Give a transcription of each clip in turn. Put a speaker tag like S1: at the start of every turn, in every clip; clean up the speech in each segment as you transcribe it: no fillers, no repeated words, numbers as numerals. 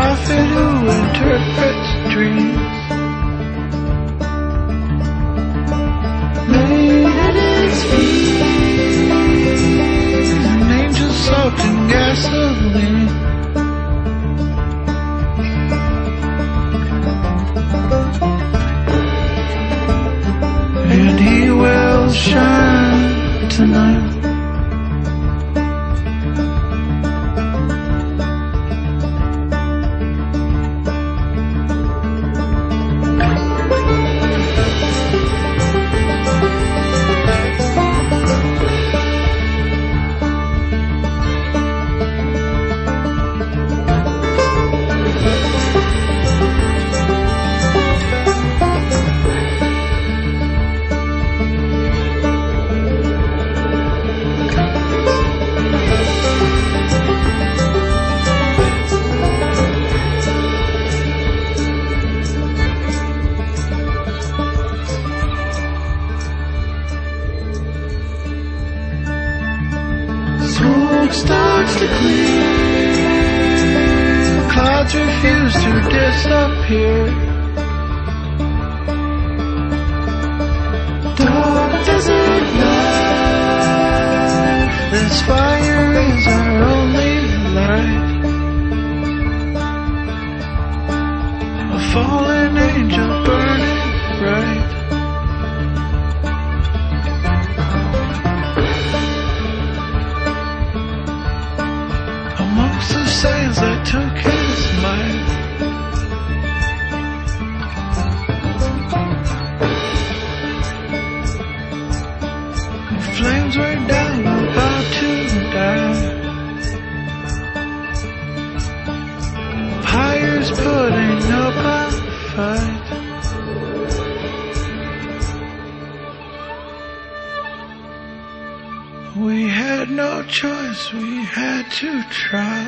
S1: prophet who interprets dreams. Laid at his feet, an angel soaked in gasoline. And he will shine tonight. Smoke starts to clear, clouds refuse to disappear. Dark desert life, this fire is our only light. A fallen angel burning bright. Amongst the sands that took his life, the flames were down, about to die. Pyre's putting up a fight. We had no choice, we had to try.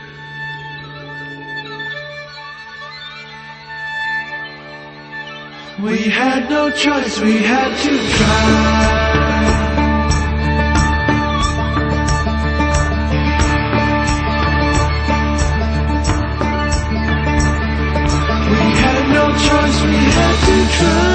S1: We had no choice, we had to try. We had no choice, we had to try.